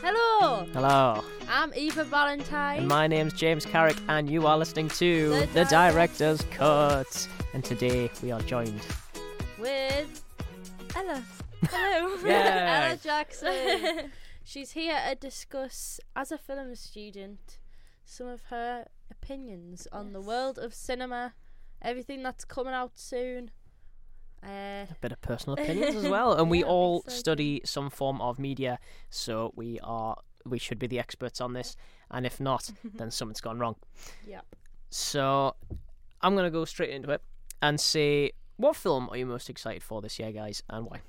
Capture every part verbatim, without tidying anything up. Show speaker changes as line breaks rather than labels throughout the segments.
Hello,
Hello,
I'm Eva Valentine.
and my name's James Carrick, and you are listening to
The
The
Director's
Director's Cut. And today we are joined.
with Ella. Hello.
Yeah.
Ella Jackson. She's here to discuss, as a film student, some of her opinions on the
Yes.
world of cinema, everything that's coming out soon. Uh,
A bit of personal opinions as well, and we
Yeah,
all
exciting.
study some form of media, so we are we should be the experts on this. And if not, then something's gone wrong.
Yep.
So I'm gonna go straight into it and say, what film are you most excited for this year, guys, and why?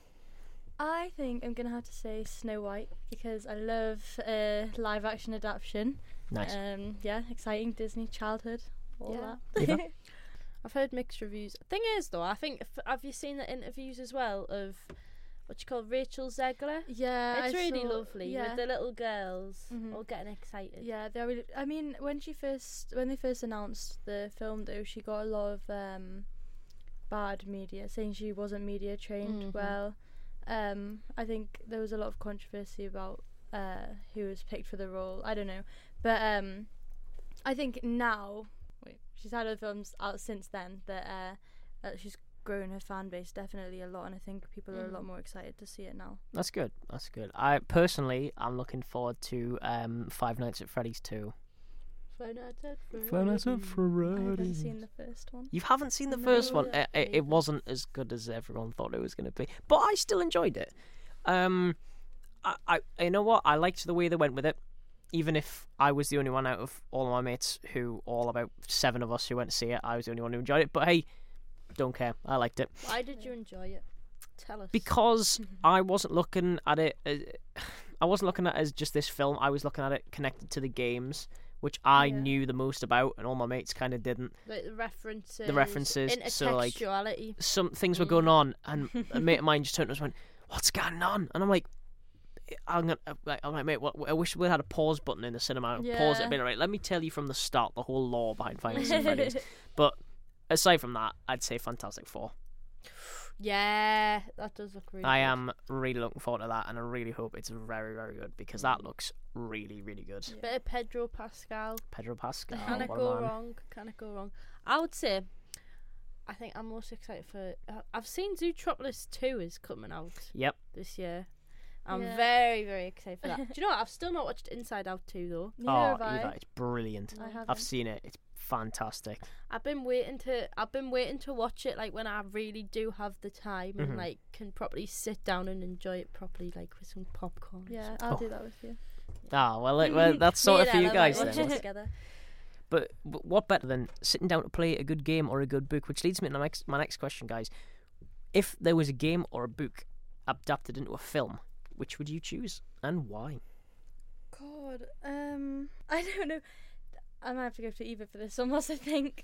I think I'm gonna have to say Snow White because I love uh, live action adaptation.
Nice.
Um, yeah, exciting Disney childhood, all
Yeah.
that.
Eva?
I've heard mixed reviews. Thing is, though, I think if, have you seen the interviews as well of what you call Rachel Zegler?
yeah,
It's
I
really
saw-
lovely
Yeah,
with the little girls
Mhm.
all getting excited.
yeah, they're really. I mean, when she first, when they first announced the film, though, she got a lot of um, bad media saying she wasn't media trained
Mhm.
well. Um, I think there was a lot of controversy about uh, who was picked for the role. I don't know, but um, I think now, wait, she's had other films out since then that uh, uh, she's grown her fan base definitely a lot, and I think people are a lot
Mhm.
more excited to see it now.
That's good. That's good. I personally, I'm looking forward to um, Five Nights at Freddy's two.
Five Nights at
Five Nights at
I haven't
Freddy's.
seen the first one.
You haven't seen the
No,
first one.
yeah,
It, it, it
neither.
wasn't as good as everyone thought it was going to be, but I still enjoyed it. Um, I, I, you know what? I liked the way they went with it, even if I was the only one out of all of my mates who, all about seven of us who went to see it, I was the only one who enjoyed it. But hey, don't care. I liked it
Why did you enjoy it? Tell us.
because I wasn't looking at it. As, I wasn't looking at it as just this film. I was looking at it connected to the games, which I
Yeah.
knew the most about, and all my mates kind of didn't.
like the references,
The references, so, like,
intertextuality.
Some things were
Mm.
going on, and a mate of mine just turned to us and went, "What's going on?" And I'm like, "I'm gonna, like, I'm like, mate, what, I wish we had a pause button in the cinema. Pause it,
Yeah.
and be like, right, let me tell you from the start the whole lore behind Five Nights at Freddy's." But aside from that, I'd say Fantastic Four.
Yeah, that does look really.
I
good.
am really looking forward to that, and I really hope it's very, very good because that looks really, really good.
Yeah.
Bit of Pedro Pascal.
Pedro Pascal,
Can it
what
go
a man.
wrong? Can it go wrong? I would say, I think I'm most excited for. Uh, I've seen Zootropolis two is coming out
Yep.
this year. I'm
Yeah.
very, very excited for that. Do you know what? I've still not watched Inside Out two though.
Neither
Oh,
have I.
Eva, it's brilliant.
I haven't.
I've seen it. It's fantastic.
I've been waiting to. I've been waiting to watch it like when I really do have the time
Mhm.
and like can properly sit down and enjoy it properly, like with some popcorn. or
Yeah,
something.
I'll
Oh.
do that with you.
Ah, well, it, well that's sort
Me
of
and
for you
Ella
guys
might
then.
watch it together.
But w- what better than sitting down to play a good game or a good book? Which leads me to my next, my next question, guys. If there was a game or a book adapted into a film, which would you choose and why?
God, um, I don't know. I might have to go to Eva for this almost, I think.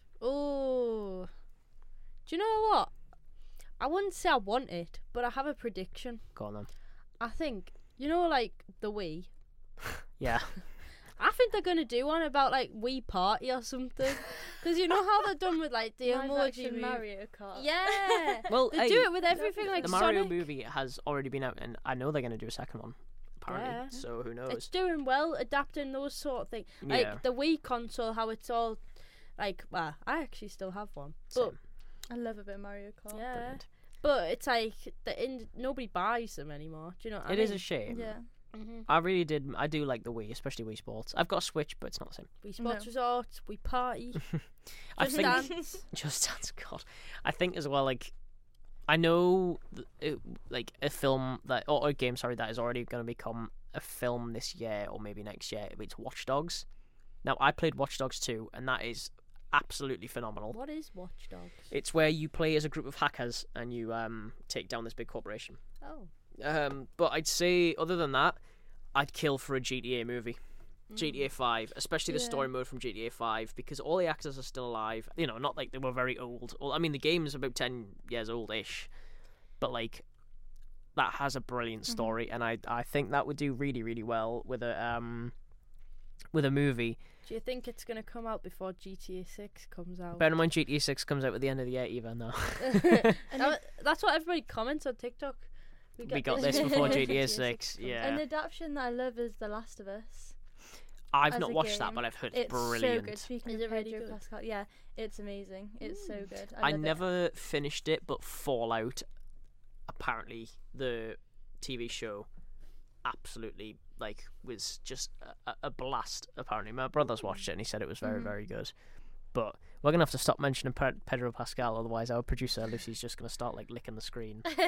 Oh, do you know what? I wouldn't say I want it, but I have a prediction.
Go on then.
I think you know, like the Wii.
Yeah.
I think they're gonna do one about like Wii Party or something, because you know how they're done with like the
Live
emoji
action
movie.
Mario Kart.
Yeah,
Well,
they
hey,
do it with everything like
the Mario
Sonic.
movie has already been out, and I know they're going to do a second one. Apparently,
Yeah.
so who knows?
It's doing well, adapting those sort of things. Like
yeah.
the Wii console, how it's all like. Well, I actually still have one, but
Same.
I love a bit of Mario Kart.
yeah,
Brilliant.
but it's like the in nobody buys them anymore. Do you know what I
It
mean?
is a shame.
Yeah.
Mm-hmm.
I really did. I do like the Wii, especially Wii Sports. I've got a Switch, but it's not the same.
Wii Sports
No.
Resort, Wii Party,
I
Just
think
Dance.
Just Dance. God, I think as well. Like, I know, th- it, like a film that or a game, sorry, that is already going to become a film this year or maybe next year. It's Watch Dogs. Now, I played Watch Dogs two, and that is absolutely phenomenal.
What is Watch Dogs?
It's where you play as a group of hackers and you um take down this big corporation.
Oh,
Um, but I'd say other than that, I'd kill for a G T A movie. G T A five, especially the
Yeah.
story mode from G T A five, because all the actors are still alive. You know, not like they were very old. Well, I mean, the game's about ten years old-ish, but like that has a brilliant story, and I I think that would do really really well with a um with a movie.
do you think it's gonna come out before G T A six comes out?
Bear in mind, G T A six comes out at the end of the year, even though.
And
That- that's what everybody comments on TikTok.
we got this before G T A six. Yeah,
An adaptation that I love is The Last of Us.
I've
as
not
a
watched that,
game,
but I've heard
It's
brilliant.
so good. Speaking
Is
of
it really
Pedro
good?
Pascal, yeah, it's amazing. It's so
Mm.
good.
I
I, love it.
never finished it, but Fallout, apparently the T V show, absolutely like was just a, a blast. Apparently, my brother's watched it and he said it was very,
Mhm.
very good. But we're gonna have to stop mentioning Pe- Pedro Pascal, otherwise our producer Lucy's just gonna start like licking the screen. Um,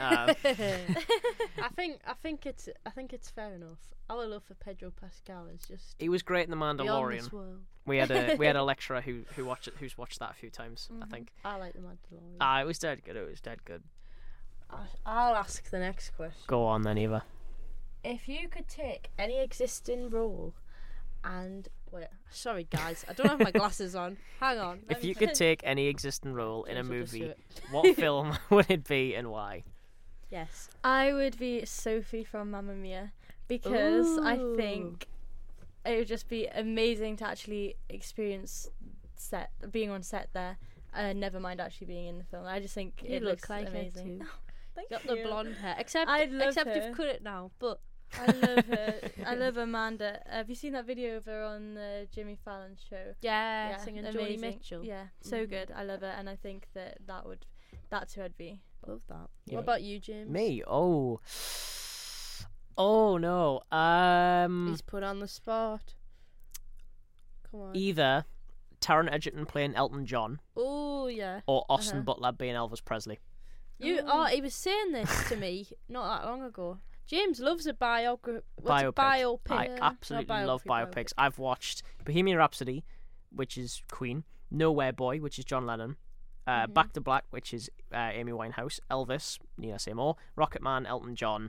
I think I think it's I think it's fair enough. Our love for Pedro Pascal is just
he was great in The
beyond
Mandalorian.
this world.
We had a we had a lecturer who who watched it, who's watched that a few times. I
Mhm.
think.
I like the Mandalorian.
Ah, it was dead good. It was dead good.
I- I'll ask the next question.
Go on then, Eva.
If you could take any existing role and wait, sorry guys, I don't have my glasses on. Hang on. let
If
me
you
check.
could take any existing role in a
James will just do
movie,
it.
what film would it be and why?
Yes.
I would be Sophie from Mamma Mia because I
Ooh.
think it would just be amazing to actually experience set being on set there. Uh, never mind actually being in the film. I just think
You
it
look
looks
like
amazing.
her too.
Thank
Got the
you.
blonde hair. Except
I love
except
her.
you've cut it now. But
I love her. I love Amanda. Have you seen that video of her on the Jimmy Fallon show?
yeah, singing Joni
amazing.
Mitchell.
Yeah, so
Mhm.
good. I love her, and I think that that would that's who I'd be.
Love that.
Yeah.
What about you, James?
Me? Oh. Oh no. Um.
He's put on the spot. Come on.
Either Taron Egerton playing Elton John
Oh yeah.
or Austin
Uh-huh.
Butler being Elvis Presley.
You
Ooh.
oh he was saying this to me not that long ago. James loves a biogra- what's a
Biopic.
biopic.
I
Yeah.
absolutely
Not
love
biography,
biopics. I've watched Bohemian Rhapsody, which is Queen, Nowhere Boy, which is John Lennon, uh,
Mhm.
Back to Black, which is uh, Amy Winehouse, Elvis, Nina Seymour, Rocketman, Elton John,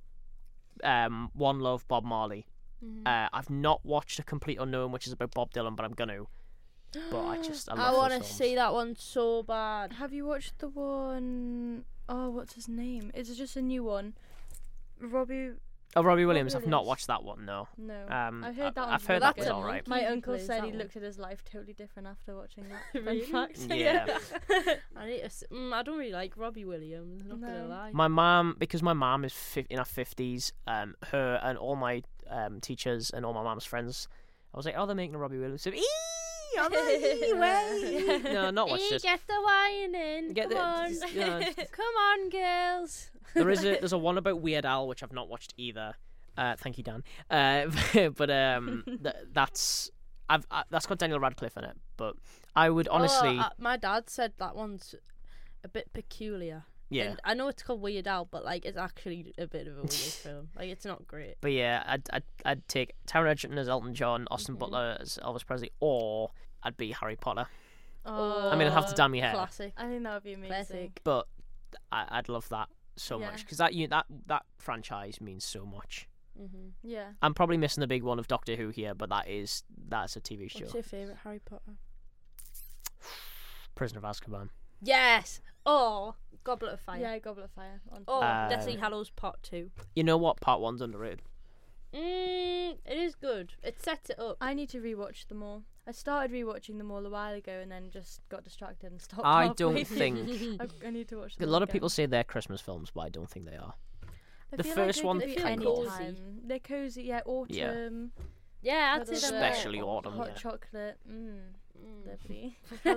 um, One Love, Bob Marley.
Mhm.
Uh, I've not watched A Complete Unknown, which is about Bob Dylan, but I'm gonna. But I just I love
I want
those
to
films.
see that one so bad.
Have you watched the one oh what's his name? It's just a new one. Robbie.
Oh, Robbie Williams. I've not
Williams.
watched that one. No.
No.
Um,
I've heard that
I-
one's
I've heard
really
that
good.
was
a
all right.
My
monkey
uncle
plays
said
that
he
one.
looked at his life totally different after watching that.
Really?
Fun fact.
Yeah.
I need to. s- Mm, I don't really like Robbie Williams. Not gonna
No.
lie.
My mum, because my mum is fif- in her fifties, um, her and all my um, teachers and all my mum's friends, I was like, oh, they're making a Robbie Williams. So, eee, I'm like, eee, way. No, not watched
Hey,
it.
get the wine in.
Get
Come
the-
on.
just, you know,
Come on, girls.
There is a there's a one about Weird Al which I've not watched either. Uh, thank you, Dan. Uh, but um, th- that's I've uh, that's got Daniel Radcliffe in it. But I would honestly,
Oh, uh, my dad said that one's a bit peculiar.
yeah.
And I know it's called Weird Al, but like it's actually a bit of a weird film. Like it's not great.
But yeah, I'd I'd, I'd take Taron Egerton as Elton John, Austin
Mhm.
Butler as Elvis Presley, or I'd be Harry Potter.
Oh,
I mean, I'd have to dye my hair.
Classic.
I think that would be amazing.
Classic.
But I, I'd love that so
Yeah.
much because that you that that franchise means so much.
Mm-hmm.
Yeah.
I'm probably missing the big one of Doctor Who here, but that is that's a T V show.
What's your favourite Harry Potter?
Prisoner of Azkaban.
Yes. Oh, Goblet of Fire.
Yeah, Goblet of Fire. On
Oh,
Uh,
Deathly Hallows Part Two.
You know what? Part one's underrated.
Mm, it is good. It sets it up.
I need to rewatch them all. I started rewatching them all a while ago and then just got distracted and stopped.
I
halfway
don't
through.
think
I, I need to watch
a
them.
lot of
again.
people say they're Christmas films, but I don't think they are.
I
the
feel
first
like
one-
they
They
could
feel
be
cozy.
any time. They're cozy, yeah. Autumn.
Yeah, I'd
Little
say
bit.
that.
Especially autumn.
Hot
yeah.
chocolate. Mmm.
Mm.
Lovely.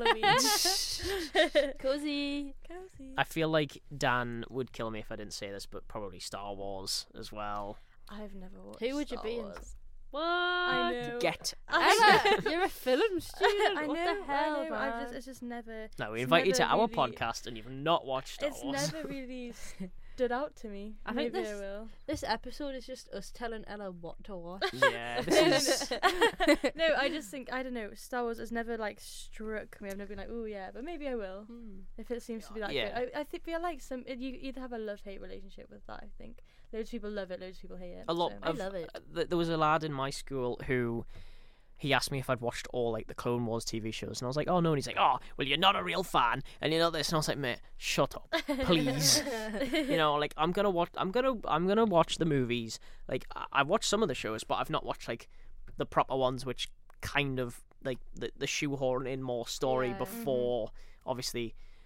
Halloween.
Cozy.
Cozy.
I feel like Dan would kill me if I didn't say this, but probably Star Wars as well.
I've never watched.
Who would you
Star
be in?
Wars.
What?
I know.
Get
Ella, you're a film student.
I
what
know.
the hell,
I know.
man?
I've just, it's just never.
no, we
It's
invite you to
never
our
really-
podcast and you've not watched Star
It's
Wars.
never really stood out to me.
I think
Maybe
this-
I will.
This episode is just us telling Ella what to watch.
Yeah, this is.
No, I just think I don't know. Star Wars has never like struck me. I've never been like, oh yeah, but maybe I will
Hmm.
if it seems to be that
Yeah.
good. I, I think feel like some you either have a love hate relationship with that. I think loads of people love it, loads of people hate it.
A lot
so.
I
of,
love it.
uh, th- there was a lad in my school who he asked me if I'd watched all like the Clone Wars T V shows, and I was like, "Oh no!" And he's like, "Oh, well, you're not a real fan, and you know this." And I was like, "Mate, shut up, please." You know, like I'm gonna watch, I'm gonna, I'm gonna watch the movies. Like I- I've watched some of the shows, but I've not watched like the proper ones, which kind of like the the shoehorn in more story
Yeah.
before, obviously.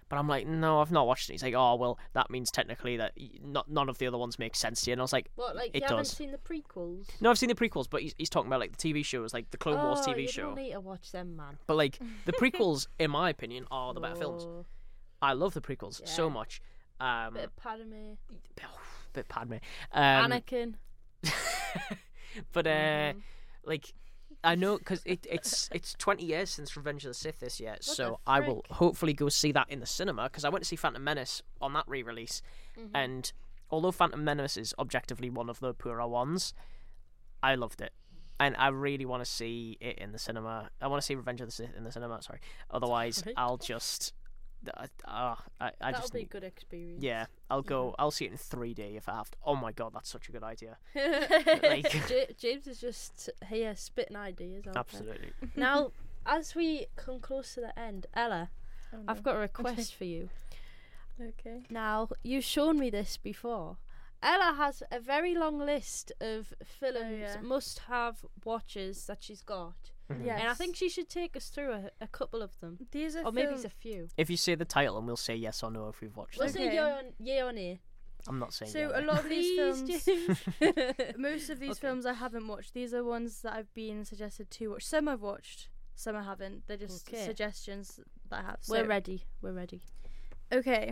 But I'm like, no, I've not watched it. He's like, oh, well, that means technically that y- not none of the other ones make sense to you. And I was like,
What, like
it
you haven't
does.
seen the prequels?
No, I've seen the prequels, but he's, he's talking about like the T V shows, like the Clone Wars
oh,
T V
you
show.
don't need to watch them, man.
But like the prequels, in my opinion, are the better films.
Oh,
I love the prequels so
Yeah.
much. Um,
Bit of Padme.
bit Padme. Um,
Anakin.
but uh,
Mhm.
like I know because it, it's it's twenty years since Revenge of the Sith this year, so
the
I will
frick?
hopefully go see that in the cinema because I went to see Phantom Menace on that re-release,
Mhm.
and although Phantom Menace is objectively one of the poorer ones, I loved it, and I really want to see it in the cinema. I want to see Revenge of the Sith in the cinema. Sorry, otherwise
Right.
I'll just uh, uh, I I
That'll
just
be a
need-
good experience.
yeah I'll go
Mhm.
I'll see it in three D if I have to. Oh my god, that's such a good idea.
like, J- James is just here spitting ideas out there.
Absolutely.
Now, as we come close to the end, Ella,
Oh, no.
I've got a request for you.
Okay.
Now, you've shown me this before. Ella has a very long list of films,
yeah.
must-have watches that she's got.
Mhm.
Yes.
And I think she should take us through a, a couple of them.
These are
Or maybe
film-
it's a few.
If you say the title, and we'll say yes or no if we've watched
We'll
it.
say
Okay.
yay or, yay or nay.
I'm not saying
So
yeah.
a lot of these
Please,
films,
James.
most of these
Okay.
films I haven't watched. These are ones that I've been suggested to watch. Some I've watched, some I haven't. They're just
Okay.
suggestions that I have.
We're
So-
ready. We're ready.
Okay.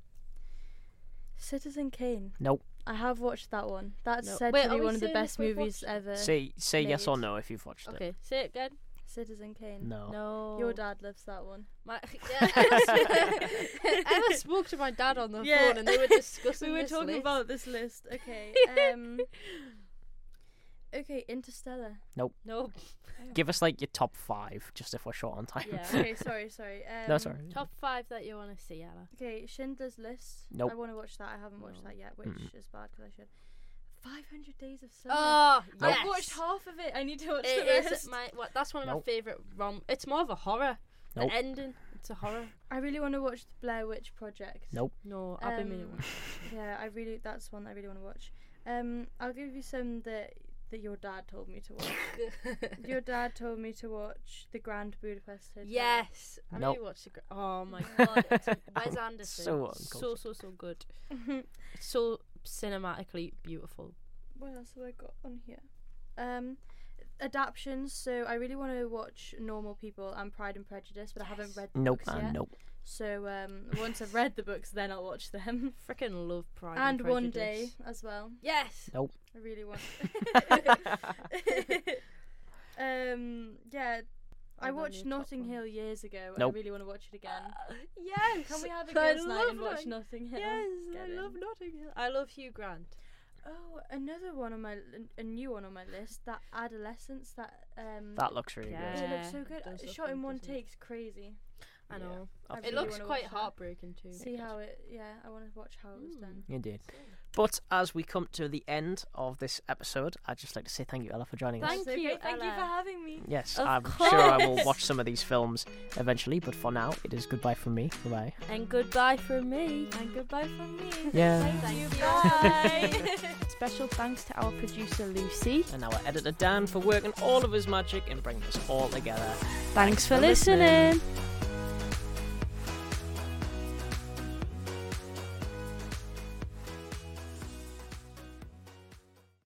Citizen Kane.
Nope.
I have watched that one. That's
No.
said
Wait,
to
are
be
we
one of the
saying
best
if we've
movies
watched it?
ever.
Say say yes or
made.
no if you've watched it.
Okay, say it again.
Citizen Kane.
No.
No.
Your dad loves that one.
My, yeah, Ella, Ella spoke to my dad on the
Yeah.
phone and they were discussing
We were
this
talking
list.
about this list. Okay. Um. Okay, Interstellar.
No.
Give us like your top five, just if we're short on time.
Yeah.
Okay, sorry, sorry. Um,
No, sorry.
Top five that you want to see, Ella.
Okay, Schindler's List.
Nope.
I want to watch that. I haven't watched
No.
that yet, which
Mm-mm.
is bad because I should. five hundred Days of Summer.
Oh,
Nope.
yes.
I've watched half of it. I need to watch the
It
rest.
is my. What, that's one of
Nope.
my favorite rom. It's more of a horror.
Nope.
The ending. It's a horror.
I really want to watch the Blair Witch Project.
Nope.
No, I've been meaning
Um,
to watch it.
Yeah, I really. That's one I really want to watch. Um, I'll give you some that that your dad told me to watch. Your dad told me to watch The Grand Budapest Hotel.
Yes. I know
Nope.
you watched the. Gra- oh my god. It's a, Wes
I'm
Anderson.
so
so
uncultured.
so so good. It's so cinematically beautiful.
What else have I got on here? Um, adaptions. So I really want to watch Normal People and Pride and Prejudice, but I haven't
Yes.
read the
Nope.
books
And
yet.
nope.
So um, once I've read the books, then I'll watch them.
Freaking love Pride
and
and
One Day
Prejudice.
as well.
Yes.
Nope.
I really want. um, yeah. I
And then
watched
your top
Notting
one.
Hill years ago.
Nope.
I really want to watch it again.
Uh, yes.
Can we have a
I
girls' night
love
and watch
Notting-
Notting Hill?
Yes,
Get
I
in.
love Notting Hill. I love Hugh Grant.
Oh, another one on my a new one on my list. That Adolescence. That um.
That looks really
Yeah.
good.
it looks so
it
good.
does look
Shot in
good,
one
doesn't it?
take's crazy.
I
Yeah,
know.
I
It
really
looks
wanna
quite
watch that.
heartbreaking too.
See how it. Yeah, I want to watch how it was
Mm.
done.
Indeed. But as we come to the end of this episode, I'd just like to say thank you, Ella, for joining us.
Thank
That's
you,
okay. Thank you for
Ella.
having me.
Yes,
Of
I'm sure I will
course.
watch some of these films eventually, but for now, it is goodbye from me. Goodbye.
And goodbye from me.
And goodbye from me.
Yeah.
Thank you.
Thank
Bye.
Special thanks to our producer Lucy.
And our editor Dan for working all of his magic and bringing us all together.
Thanks, for
for listening.
listening.